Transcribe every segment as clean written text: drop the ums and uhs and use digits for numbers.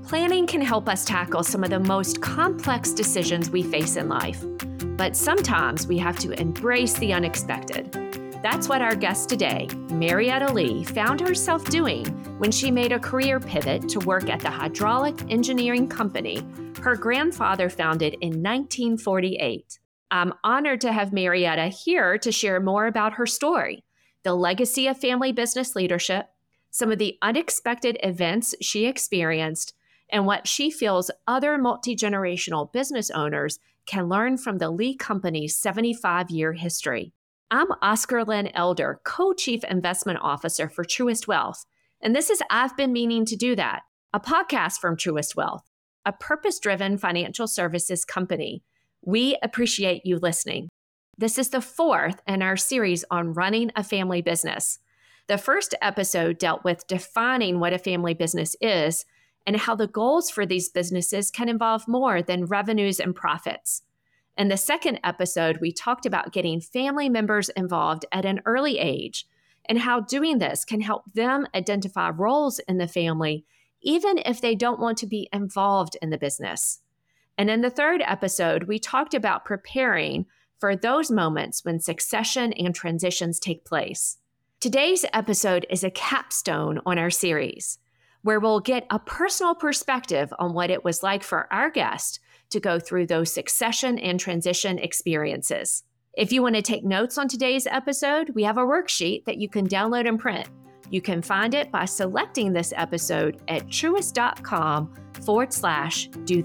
Planning can help us tackle some of the most complex decisions we face in life, but sometimes we have to embrace the unexpected. That's what our guest today, Marietta Lee, found herself doing when she made a career pivot to work at the hydraulic engineering company her grandfather founded in 1948. I'm honored to have Marietta here to share more about her story, the legacy of family business leadership, some of the unexpected events she experienced, and what she feels other multi-generational business owners can learn from the Lee Company's 75-year history. I'm Oscar Lynn Elder, Co-Chief Investment Officer for Truist Wealth, and this is I've Been Meaning to Do That, a podcast from Truist Wealth, a purpose-driven financial services company. We appreciate you listening. This is the fourth in our series on running a family business. The first episode dealt with defining what a family business is and how the goals for these businesses can involve more than revenues and profits. In the second episode, we talked about getting family members involved at an early age and how doing this can help them identify roles in the family, even if they don't want to be involved in the business. And in the third episode, we talked about preparing for those moments when succession and transitions take place. Today's episode is a capstone on our series, where we'll get a personal perspective on what it was like for our guest to go through those succession and transition experiences. If you want to take notes on today's episode, we have a worksheet that you can download and print. You can find it by selecting this episode at truist.com/do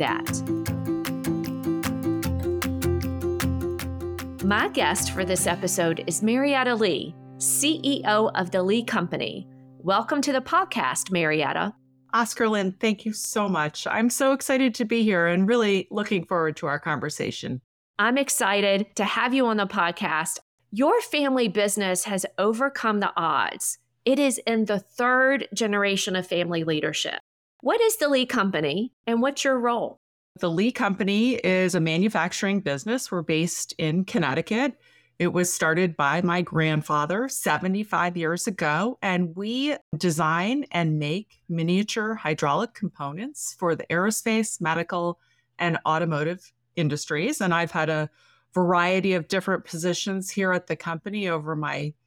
that. My guest for this episode is Marietta Lee, CEO of the Lee Company. Welcome to the podcast, Marietta. Oscar Lynn, thank you so much. I'm so excited to be here and really looking forward to our conversation. I'm excited to have you on the podcast. Your family business has overcome the odds. It is in the third generation of family leadership. What is the Lee Company and what's your role? The Lee Company is a manufacturing business. We're based in Connecticut. It was started by my grandfather 75 years ago, and we design and make miniature hydraulic components for the aerospace, medical, and automotive industries. And I've had a variety of different positions here at the company over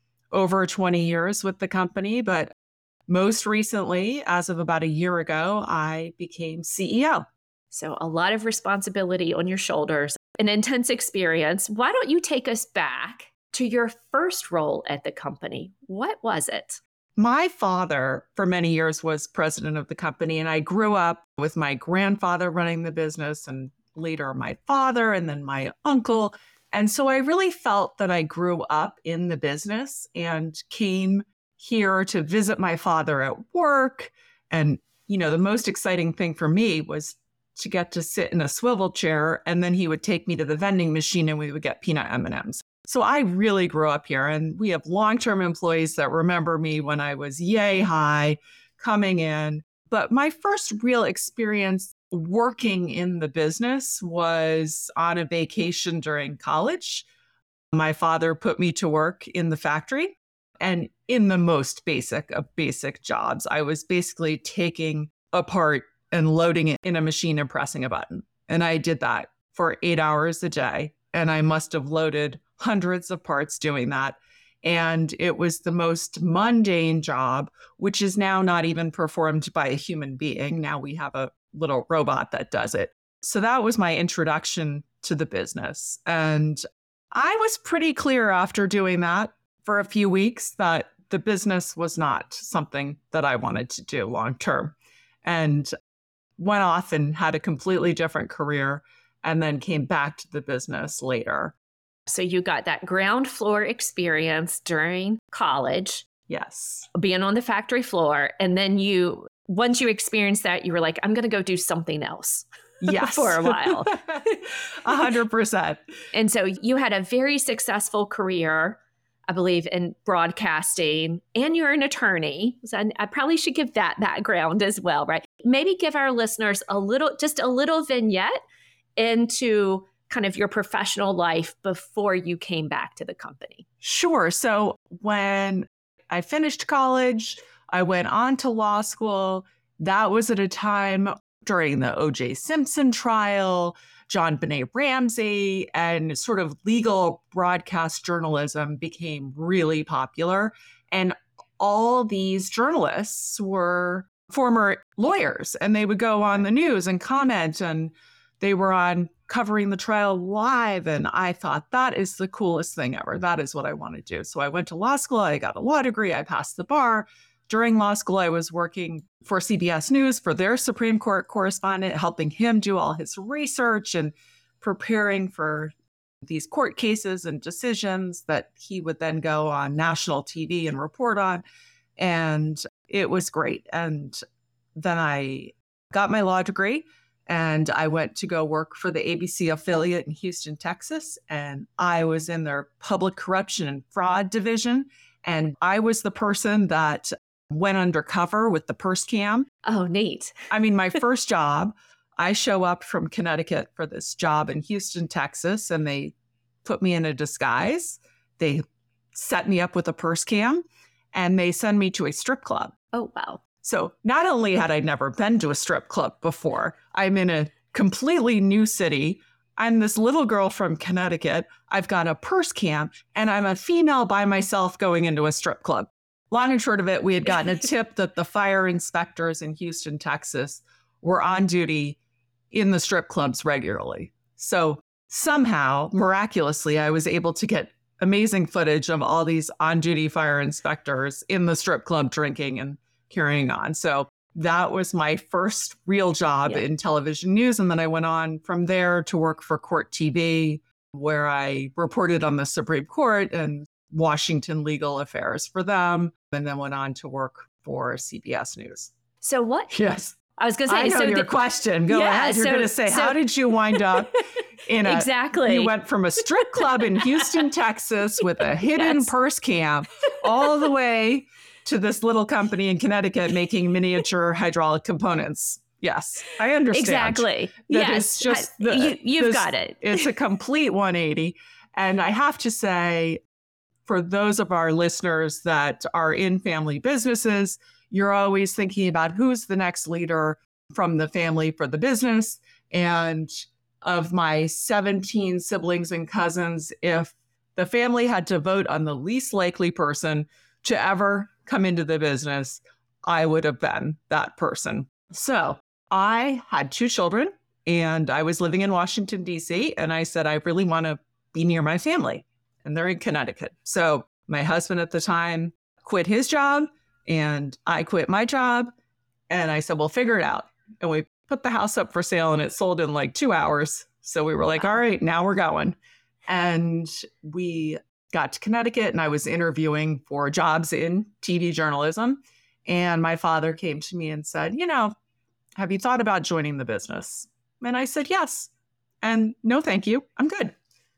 20 years with the company. But most recently, as of about a year ago, I became CEO. So a lot of responsibility on your shoulders, an intense experience. Why don't you take us back to your first role at the company? What was it? My father, for many years, was president of the company, and I grew up with my grandfather running the business and later my father and then my uncle. And so I really felt that I grew up in the business and came here to visit my father at work. And, the most exciting thing for me was to get to sit in a swivel chair, and then he would take me to the vending machine and we would get peanut M&Ms. So I really grew up here, and we have long-term employees that remember me when I was yay high coming in. But my first real experience working in the business was on a vacation during college. My father put me to work in the factory, and in the most basic of basic jobs, I was basically taking apart and loading it in a machine and pressing a button. And I did that for 8 hours a day. And I must have loaded hundreds of parts doing that. And it was the most mundane job, which is now not even performed by a human being. Now we have a little robot that does it. So that was my introduction to the business. And I was pretty clear after doing that for a few weeks that the business was not something that I wanted to do long term. And went off and had a completely different career and then came back to the business later. So you got that ground floor experience during college. Yes. Being on the factory floor. And then once you experienced that, you were like, I'm going to go do something else. Yes. For a while. 100%. And so you had a very successful career, I believe, in broadcasting, and you're an attorney. So I probably should give that background as well, right? Maybe give our listeners just a little vignette into kind of your professional life before you came back to the company. Sure. So when I finished college, I went on to law school. That was at a time during the O.J. Simpson trial, John Benet Ramsey, and sort of legal broadcast journalism became really popular. And all these journalists were former lawyers, and they would go on the news and comment, and they were on covering the trial live. And I thought, that is the coolest thing ever. That is what I want to do. So I went to law school. I got a law degree. I passed the bar. During law school, I was working for CBS News for their Supreme Court correspondent, helping him do all his research and preparing for these court cases and decisions that he would then go on national TV and report on. And it was great. And then I got my law degree and I went to go work for the ABC affiliate in Houston, Texas. And I was in their public corruption and fraud division. And I was the person that went undercover with the purse cam. Oh, neat. I mean, my first job, I show up from Connecticut for this job in Houston, Texas, and they put me in a disguise. They set me up with a purse cam and they send me to a strip club. Oh, wow. So not only had I never been to a strip club before, I'm in a completely new city. I'm this little girl from Connecticut. I've got a purse cam and I'm a female by myself going into a strip club. Long and short of it, we had gotten a tip that the fire inspectors in Houston, Texas were on duty in the strip clubs regularly. So somehow, miraculously, I was able to get amazing footage of all these on-duty fire inspectors in the strip club drinking and carrying on. So that was my first real job in television news. And then I went on from there to work for Court TV, where I reported on the Supreme Court and Washington legal affairs for them, and then went on to work for CBS News. So what? Yes. I was going to say, I know your question. Go ahead. You're going to say, how did you wind up in a... Exactly. You went from a strip club in Houston, Texas with a hidden purse cam all the way to this little company in Connecticut making miniature hydraulic components. Yes, I understand. Exactly. That yes. It's just you've got it. It's a complete 180. And I have to say, for those of our listeners that are in family businesses, you're always thinking about who's the next leader from the family for the business. And of my 17 siblings and cousins, if the family had to vote on the least likely person to ever come into the business, I would have been that person. So I had 2 children and I was living in Washington, D.C. And I said, I really want to be near my family. And they're in Connecticut. So my husband at the time quit his job and I quit my job. And I said, we'll figure it out. And we put the house up for sale and it sold in like 2 hours. So we were like, all right, now we're going. And we got to Connecticut and I was interviewing for jobs in TV journalism. And my father came to me and said, have you thought about joining the business? And I said, yes. And no, thank you. I'm good.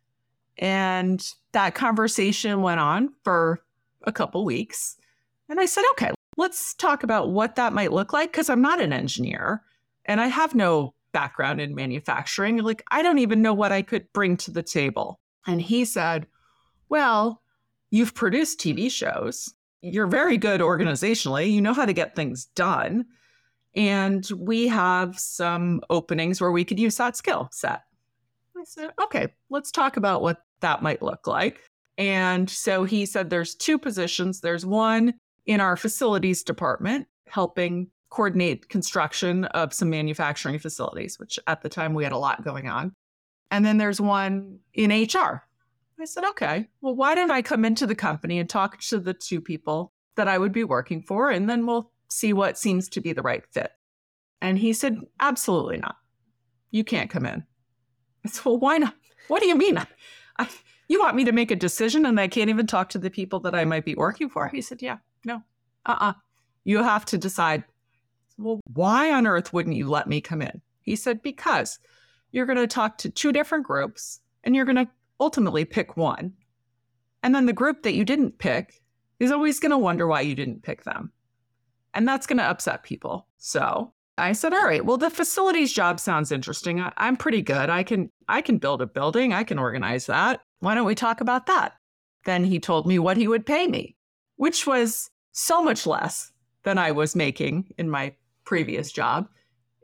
And that conversation went on for a couple weeks. And I said, okay, let's talk about what that might look like, because I'm not an engineer and I have no background in manufacturing. Like, I don't even know what I could bring to the table. And he said, well, you've produced TV shows. You're very good organizationally. You know how to get things done. And we have some openings where we could use that skill set. I said, okay, let's talk about what that might look like. And so he said, there's 2 positions. There's one in our facilities department, helping coordinate construction of some manufacturing facilities, which at the time we had a lot going on. And then there's one in HR. I said, okay, well, why don't I come into the company and talk to the 2 people that I would be working for, and then we'll see what seems to be the right fit. And he said, absolutely not. You can't come in. I said, well, why not? What do you mean? You want me to make a decision and I can't even talk to the people that I might be working for? He said, yeah, no, You have to decide. Well, why on earth wouldn't you let me come in? He said, because you're going to talk to 2 different groups and you're going to ultimately pick one. And then the group that you didn't pick is always going to wonder why you didn't pick them. And that's going to upset people. So I said, all right, well, the facilities job sounds interesting. I'm pretty good. I can build a building. I can organize that. Why don't we talk about that? Then he told me what he would pay me, which was so much less than I was making in my previous job.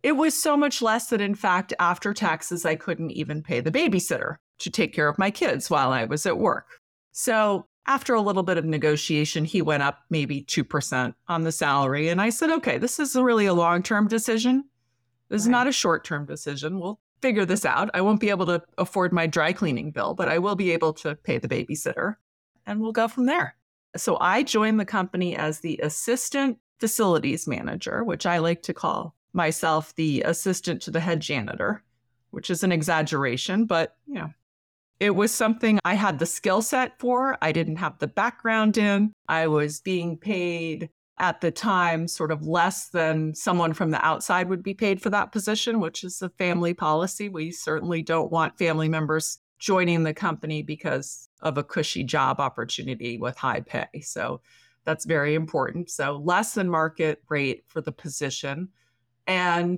It was so much less that, in fact, after taxes, I couldn't even pay the babysitter to take care of my kids while I was at work. So after a little bit of negotiation, he went up maybe 2% on the salary. And I said, okay, this is really a long-term decision. This is not a short-term decision. We'll figure this out. I won't be able to afford my dry cleaning bill, but I will be able to pay the babysitter, and we'll go from there. So I joined the company as the assistant facilities manager, which I like to call myself the assistant to the head janitor, which is an exaggeration, but it was something I had the skill set for. I didn't have the background in. I was being paid at the time sort of less than someone from the outside would be paid for that position, which is a family policy. We certainly don't want family members joining the company because of a cushy job opportunity with high pay. So that's very important. So less than market rate for the position. And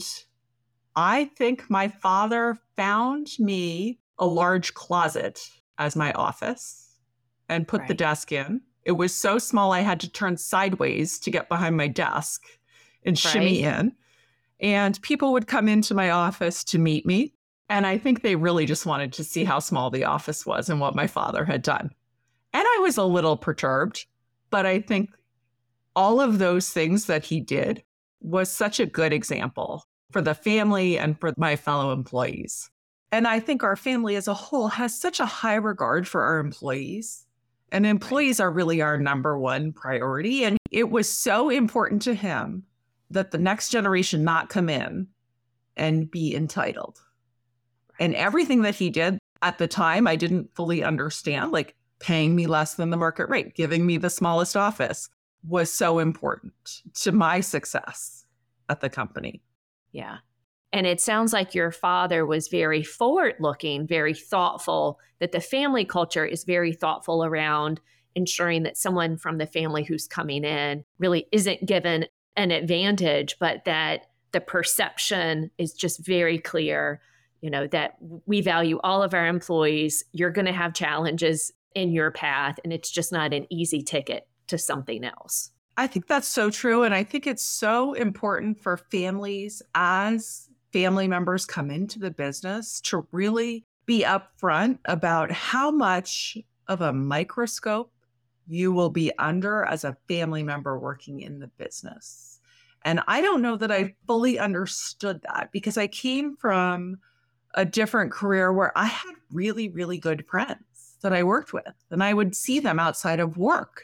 I think my father found me a large closet as my office and put the desk in. It was so small I had to turn sideways to get behind my desk and shimmy in. And people would come into my office to meet me. And I think they really just wanted to see how small the office was and what my father had done. And I was a little perturbed, but I think all of those things that he did was such a good example for the family and for my fellow employees. And I think our family as a whole has such a high regard for our employees. And employees are really our number one priority. And it was so important to him that the next generation not come in and be entitled. And everything that he did at the time, I didn't fully understand, like paying me less than the market rate, giving me the smallest office was so important to my success at the company. Yeah. And it sounds like your father was very forward-looking, very thoughtful, that the family culture is very thoughtful around ensuring that someone from the family who's coming in really isn't given an advantage, but that the perception is just very clear, that we value all of our employees. You're going to have challenges in your path, and it's just not an easy ticket to something else. I think that's so true. And I think it's so important for families as family members come into the business to really be upfront about how much of a microscope you will be under as a family member working in the business. And I don't know that I fully understood that because I came from a different career where I had really, really good friends that I worked with, and I would see them outside of work.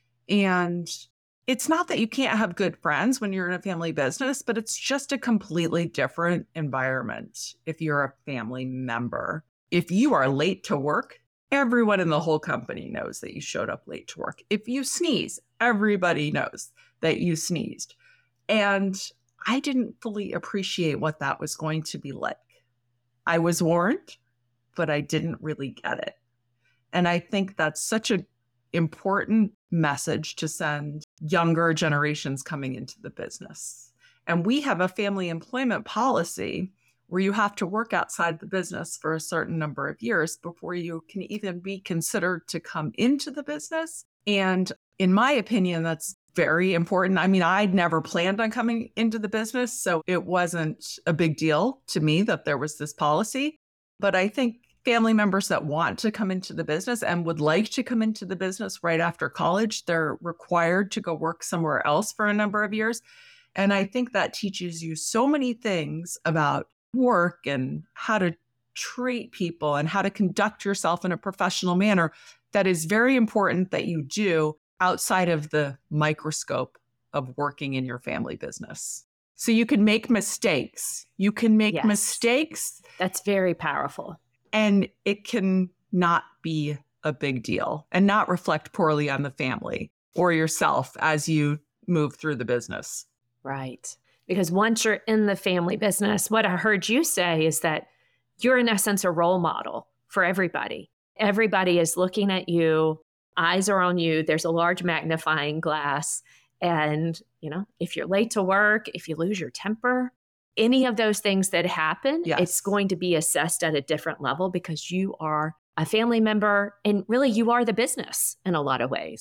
And it's not that you can't have good friends when you're in a family business, but it's just a completely different environment if you're a family member. If you are late to work, everyone in the whole company knows that you showed up late to work. If you sneeze, everybody knows that you sneezed. And I didn't fully appreciate what that was going to be like. I was warned, but I didn't really get it. And I think that's such an important message to send younger generations coming into the business. And we have a family employment policy where you have to work outside the business for a certain number of years before you can even be considered to come into the business. And in my opinion, that's very important. I mean, I'd never planned on coming into the business, so it wasn't a big deal to me that there was this policy. But I think family members that want to come into the business and would like to come into the business right after college, they're required to go work somewhere else for a number of years. And I think that teaches you so many things about work and how to treat people and how to conduct yourself in a professional manner that is very important that you do outside of the microscope of working in your family business. So you can make mistakes. You can make mistakes. That's very powerful. And it can not be a big deal and not reflect poorly on the family or yourself as you move through the business. Right. Because once you're in the family business, what I heard you say is that you're in essence a role model for everybody. Everybody is looking at you. Eyes are on you. There's a large magnifying glass. And, if you're late to work, if you lose your temper, any of those things that happen, it's going to be assessed at a different level because you are a family member and really you are the business in a lot of ways, right?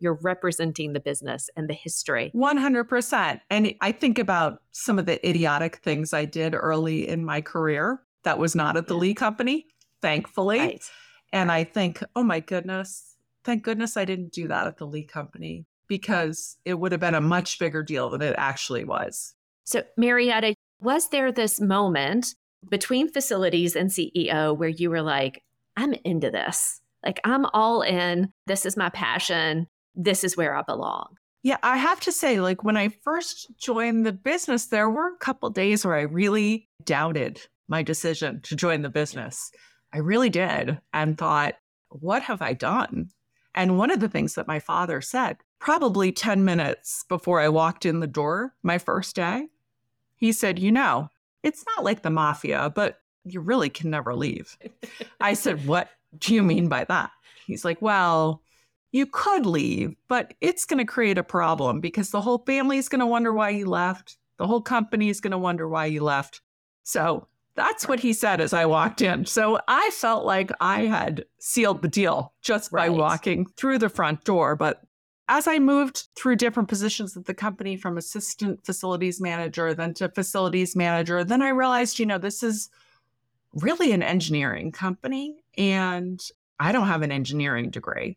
you're representing the business and the history. 100%. And I think about some of the idiotic things I did early in my career that was not at the Lee Company, thankfully. Right. And I think, oh my goodness, thank goodness I didn't do that at the Lee Company, because it would have been a much bigger deal than it actually was. So Marietta, was there this moment between facilities and CEO where you were like, I'm into this? Like, I'm all in. This is my passion. This is where I belong. Yeah, I have to say, like, when I first joined the business, there were a couple of days where I really doubted my decision to join the business. I really did, and thought, what have I done? And one of the things that my father said, probably 10 minutes before I walked in the door my first day, he said, it's not like the mafia, but you really can never leave. I said, what do you mean by that? He's like, well, you could leave, but it's going to create a problem because the whole family is going to wonder why you left. The whole company is going to wonder why you left. So that's what he said as I walked in. So I felt like I had sealed the deal just by walking through the front door. But as I moved through different positions at the company, from assistant facilities manager, then to facilities manager, then I realized, this is really an engineering company, and I don't have an engineering degree.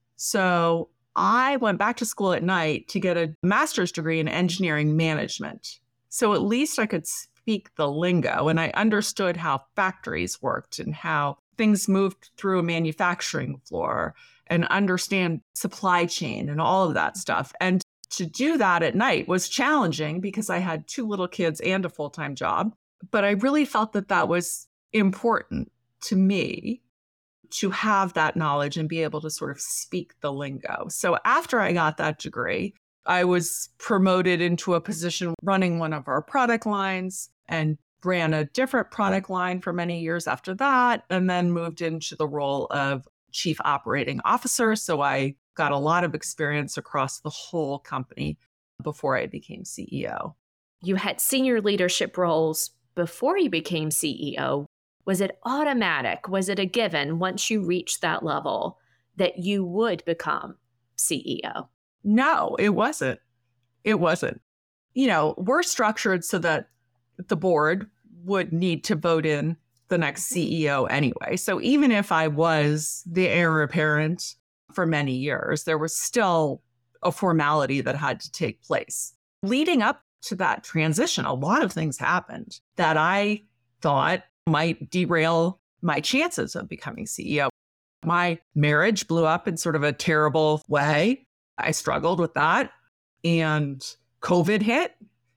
So I went back to school at night to get a master's degree in engineering management. So at least I could speak the lingo, and I understood how factories worked and how things moved through a manufacturing floor, and understand supply chain and all of that stuff. And to do that at night was challenging because I had 2 little kids and a full-time job. But I really felt that that was important to me, to have that knowledge and be able to sort of speak the lingo. So after I got that degree, I was promoted into a position running one of our product lines, and ran a different product line for many years after that, and then moved into the role of Chief Operating Officer. So I got a lot of experience across the whole company before I became CEO. You had senior leadership roles before you became CEO. Was it automatic? Was it a given once you reached that level that you would become CEO? No, it wasn't. It wasn't. We're structured so that the board would need to vote in the next CEO anyway. So even if I was the heir apparent for many years, there was still a formality that had to take place. Leading up to that transition, a lot of things happened that I thought might derail my chances of becoming CEO. My marriage blew up in sort of a terrible way. I struggled with that, and COVID hit,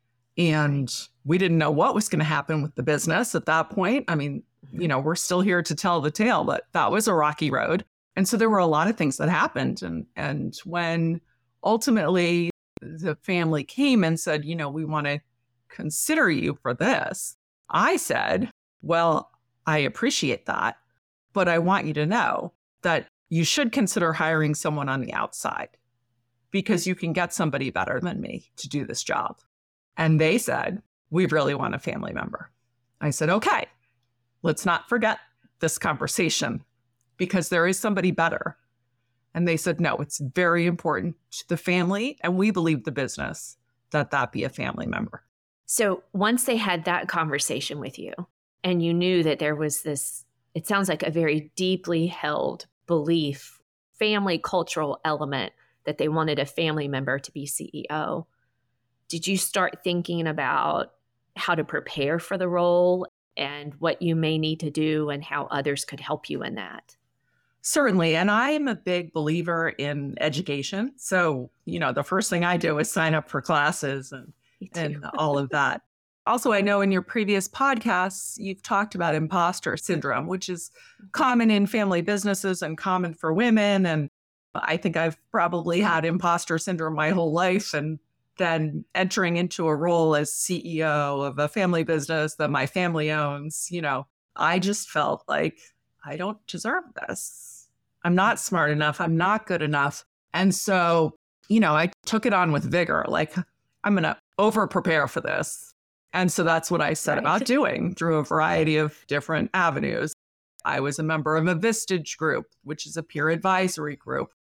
and we didn't know what was going to happen with the business at that point. I mean, we're still here to tell the tale, but that was a rocky road. And so there were a lot of things that happened. And when ultimately the family came and said, we want to consider you for this, I said, well, I appreciate that, but I want you to know that you should consider hiring someone on the outside, because you can get somebody better than me to do this job. And they said, we really want a family member. I said, okay, let's not forget this conversation, because there is somebody better. And they said, no, it's very important to the family, and we believe the business that be a family member. So once they had that conversation with you, and you knew that there was this, it sounds like a very deeply held belief, family cultural element, that they wanted a family member to be CEO, did you start thinking about how to prepare for the role and what you may need to do and how others could help you in that? Certainly. And I am a big believer in education. So, the first thing I do is sign up for classes and all of that. Also, I know in your previous podcasts, you've talked about imposter syndrome, which is common in family businesses and common for women. And I think I've probably had imposter syndrome my whole life. And then entering into a role as CEO of a family business that my family owns, I just felt like I don't deserve this. I'm not smart enough. I'm not good enough. And so, I took it on with vigor. Like, I'm going to over prepare for this. And so that's what I set about doing through a variety of different avenues. I was a member of a Vistage group, which is a peer advisory group.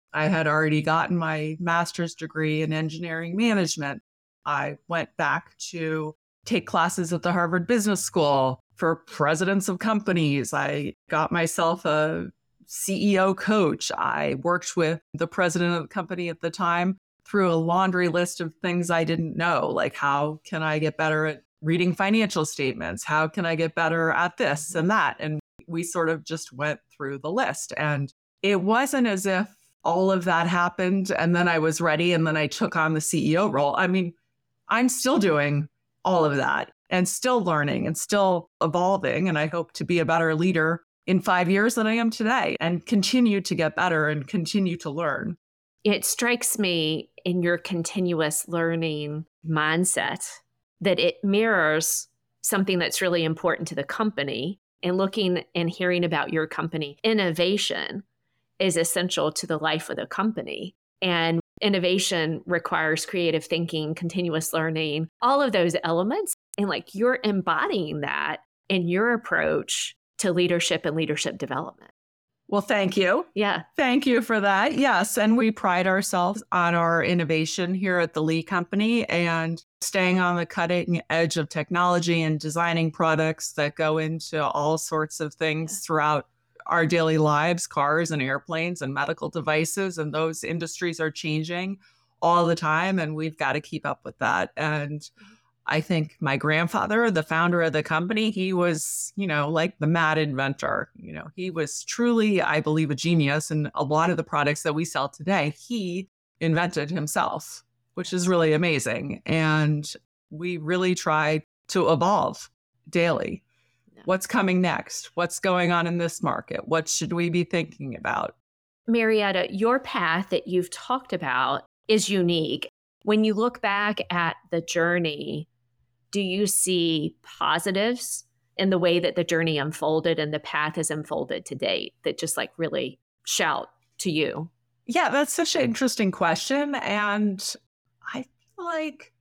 I had already gotten my master's degree in engineering management. I went back to take classes at the Harvard Business School for presidents of companies. I got myself a CEO coach. I worked with the president of the company at the time through a laundry list of things I didn't know, like how can I get better at reading financial statements? How can I get better at this and that? And we sort of just went through the list. And it wasn't as if all of that happened and then I was ready and then I took on the CEO role. I mean, I'm still doing all of that and still learning and still evolving. And I hope to be a better leader in 5 years than I am today and continue to get better and continue to learn. It strikes me in your continuous learning mindset that it mirrors something that's really important to the company. And looking and hearing about your company, innovation is essential to the life of the company. And innovation requires creative thinking, continuous learning, all of those elements. And like you're embodying that in your approach to leadership and leadership development. Well, thank you. Yeah. Thank you for that. Yes. And we pride ourselves on our innovation here at the Lee Company and staying on the cutting edge of technology and designing products that go into all sorts of things throughout our daily lives, cars and airplanes and medical devices. And those industries are changing all the time. And we've got to keep up with that. And I think my grandfather, the founder of the company, he was, like the mad inventor. He was truly, I believe, a genius. And a lot of the products that we sell today, he invented himself, which is really amazing. And we really try to evolve daily. Yeah. What's coming next? What's going on in this market? What should we be thinking about? Marietta, your path that you've talked about is unique. When you look back at the journey, do you see positives in the way that the journey unfolded and the path has unfolded to date that just like really shout to you? Yeah, that's such an interesting question. And I feel like,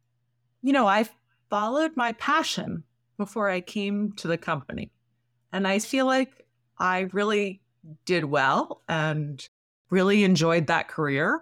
I followed my passion before I came to the company. And I feel like I really did well and really enjoyed that career.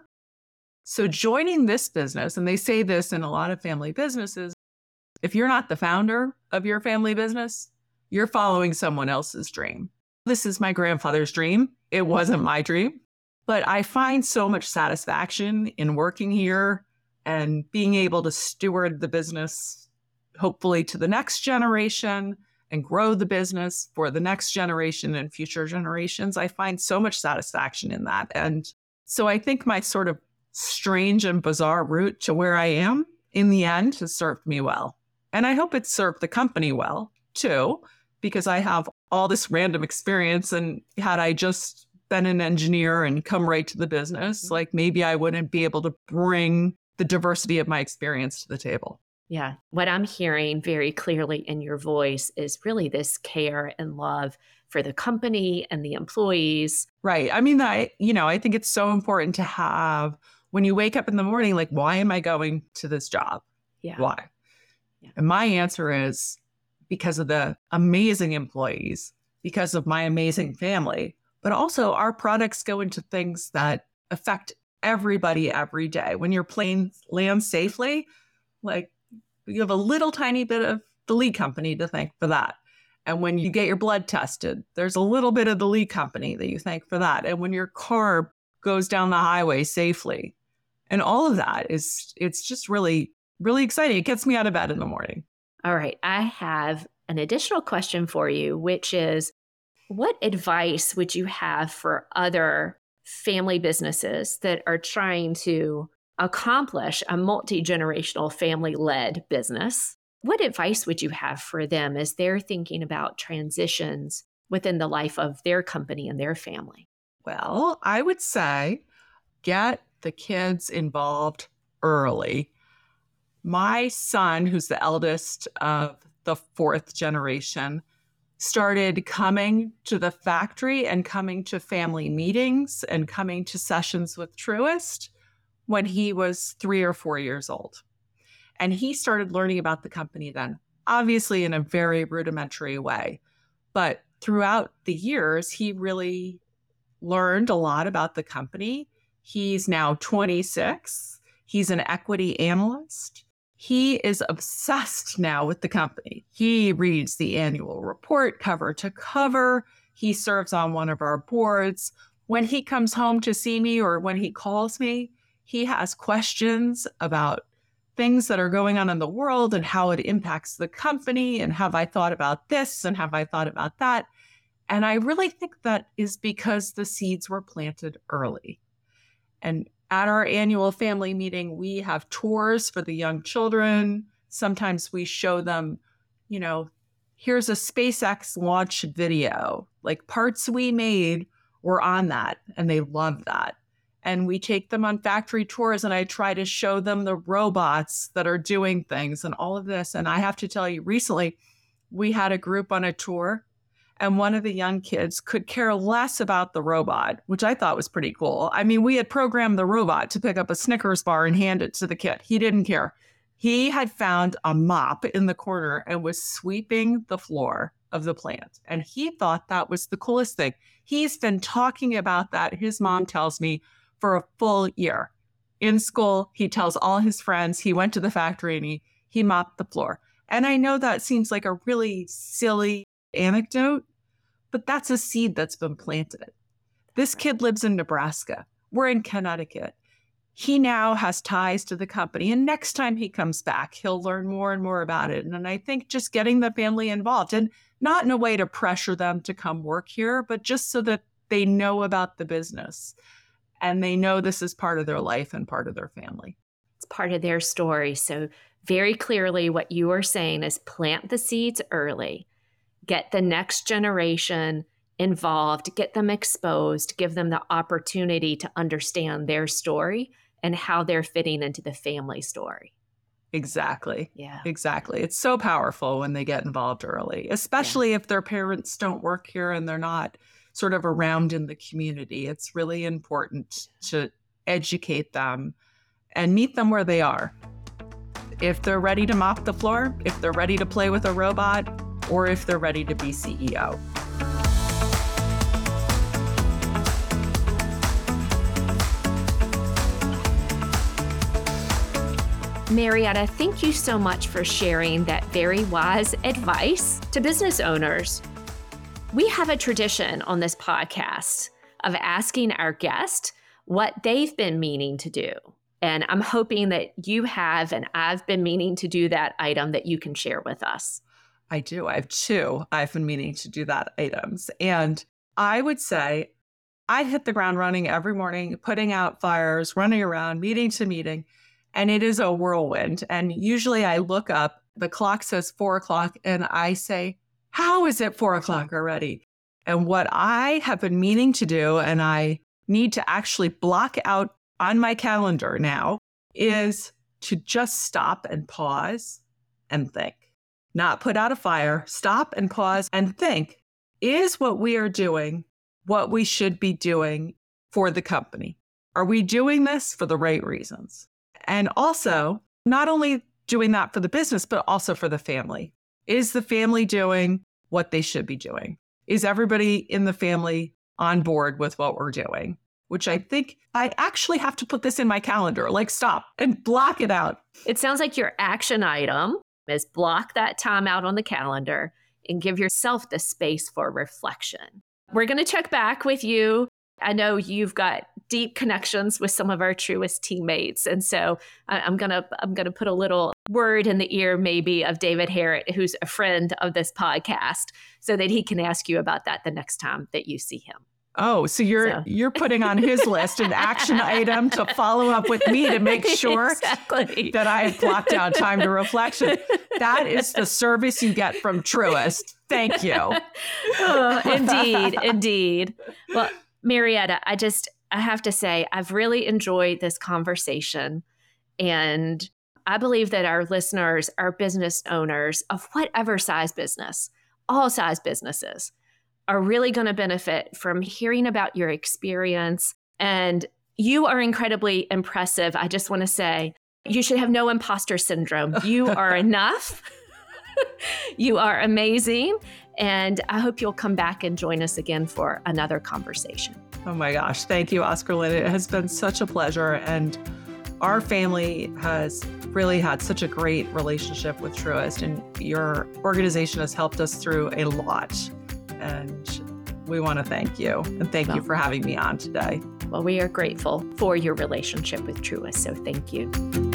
So joining this business, and they say this in a lot of family businesses, if you're not the founder of your family business, you're following someone else's dream. This is my grandfather's dream. It wasn't my dream, but I find so much satisfaction in working here and being able to steward the business, hopefully to the next generation and grow the business for the next generation and future generations. I find so much satisfaction in that. And so I think my sort of strange and bizarre route to where I am in the end has served me well. And I hope it's served the company well, too, because I have all this random experience. And had I just been an engineer and come right to the business, like maybe I wouldn't be able to bring the diversity of my experience to the table. Yeah. What I'm hearing very clearly in your voice is really this care and love for the company and the employees. Right. I mean, I think it's so important to have, when you wake up in the morning, like, why am I going to this job? Yeah. Why? Yeah. And my answer is because of the amazing employees, because of my amazing family, but also our products go into things that affect everybody every day. When your plane lands safely, like you have a little tiny bit of the Lee Company to thank for that. And when you get your blood tested, there's a little bit of the Lee Company that you thank for that. And when your car goes down the highway safely, and all of that it's just really, really exciting. It gets me out of bed in the morning. All right. I have an additional question for you, which is, what advice would you have for other family businesses that are trying to accomplish a multi-generational family-led business? What advice would you have for them as they're thinking about transitions within the life of their company and their family? Well, I would say get the kids involved early. My son, who's the eldest of the fourth generation, started coming to the factory and coming to family meetings and coming to sessions with Truist when he was 3 or 4 years old. And he started learning about the company then, obviously in a very rudimentary way. But throughout the years, he really learned a lot about the company. He's now 26. He's an equity analyst. He is obsessed now with the company. He reads the annual report cover to cover. He serves on one of our boards. When he comes home to see me or when he calls me, he has questions about things that are going on in the world and how it impacts the company. And have I thought about this? And have I thought about that? And I really think that is because the seeds were planted early. And at our annual family meeting, we have tours for the young children. Sometimes we show them, here's a SpaceX launch video, like parts we made were on that, and they love that. And we take them on factory tours, and I try to show them the robots that are doing things and all of this. And I have to tell you, recently, we had a group on a tour, and one of the young kids could care less about the robot, which I thought was pretty cool. I mean, we had programmed the robot to pick up a Snickers bar and hand it to the kid. He didn't care. He had found a mop in the corner and was sweeping the floor of the plant. And he thought that was the coolest thing. He's been talking about that, his mom tells me, for a full year. In school, he tells all his friends he went to the factory and he mopped the floor. And I know that seems like a really silly anecdote, but that's a seed that's been planted. This kid lives in Nebraska. We're in Connecticut. He now has ties to the company. And next time he comes back, he'll learn more and more about it. And I think just getting the family involved, and not in a way to pressure them to come work here, but just so that they know about the business and they know this is part of their life and part of their family. It's part of their story. So very clearly what you are saying is plant the seeds early. Get the next generation involved, get them exposed, give them the opportunity to understand their story and how they're fitting into the family story. Exactly. Yeah. Exactly. It's so powerful when they get involved early, especially if their parents don't work here and they're not sort of around in the community. It's really important to educate them and meet them where they are. If they're ready to mop the floor, if they're ready to play with a robot, or if they're ready to be CEO. Marietta, thank you so much for sharing that very wise advice to business owners. We have a tradition on this podcast of asking our guests what they've been meaning to do. And I'm hoping that you have, and I've been meaning to do that item that you can share with us. I do. I have two. I've been meaning to do that items. And I would say I hit the ground running every morning, putting out fires, running around, meeting to meeting. And it is a whirlwind. And usually I look up, the clock says 4:00, and I say, how is it 4:00 already? And what I have been meaning to do, and I need to actually block out on my calendar now, is to just stop and pause and think. Not put out a fire, stop and pause and think, is what we are doing what we should be doing for the company? Are we doing this for the right reasons? And also, not only doing that for the business, but also for the family. Is the family doing what they should be doing? Is everybody in the family on board with what we're doing? Which I think I actually have to put this in my calendar, like stop and block it out. It sounds like your action item is block that time out on the calendar and give yourself the space for reflection. We're going to check back with you. I know you've got deep connections with some of our truest teammates. And so I'm going to put a little word in the ear maybe of David Harrett, who's a friend of this podcast, so that he can ask you about that the next time that you see him. Oh, so you're putting on his list an action item to follow up with me to make sure exactly. that I have blocked out time to reflection. That is the service you get from Truist. Thank you. Oh, indeed. Well, Marietta, I have to say, I've really enjoyed this conversation. And I believe that our listeners, our business owners of whatever size business, all size businesses, are really going to benefit from hearing about your experience. And you are incredibly impressive. I just want to say, you should have no imposter syndrome. You are enough. You are amazing. And I hope you'll come back and join us again for another conversation. Oh my gosh. Thank you, Oscar Lynn. It has been such a pleasure. And our family has really had such a great relationship with Truist, and your organization has helped us through a lot. And we want to thank you. And thank you for having me on today. Well, we are grateful for your relationship with Truist, so thank you.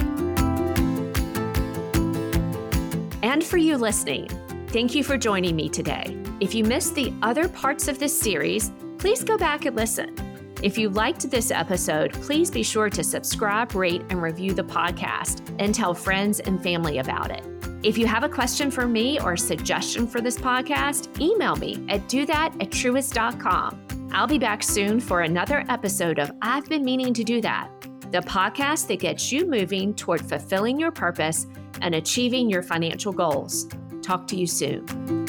And for you listening, thank you for joining me today. If you missed the other parts of this series, please go back and listen. If you liked this episode, please be sure to subscribe, rate, and review the podcast and tell friends and family about it. If you have a question for me or a suggestion for this podcast, email me at dothat@truist.com. I'll be back soon for another episode of I've Been Meaning to Do That, the podcast that gets you moving toward fulfilling your purpose and achieving your financial goals. Talk to you soon.